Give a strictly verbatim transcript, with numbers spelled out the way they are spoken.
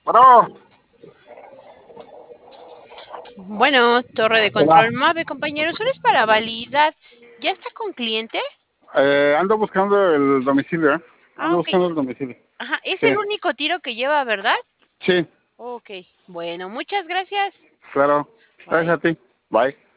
Bueno, Bueno, torre de hola. control MAVE, compañero, solo es para validar. ¿Ya está con cliente? Eh, ando buscando el domicilio, ¿eh? Ah, Ando ok. buscando el domicilio. Ajá, es Sí, el único tiro que lleva, ¿verdad? sí, Ok, bueno, muchas gracias. claro. Gracias Bye. a ti. Bye.